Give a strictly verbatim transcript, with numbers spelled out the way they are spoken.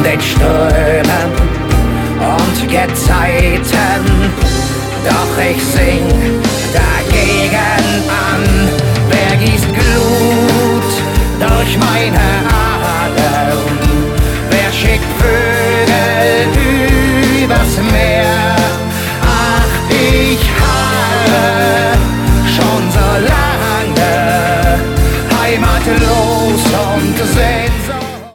den Strömen und Gezeiten, doch ich sing dagegen an. Wer gießt Glut durch meine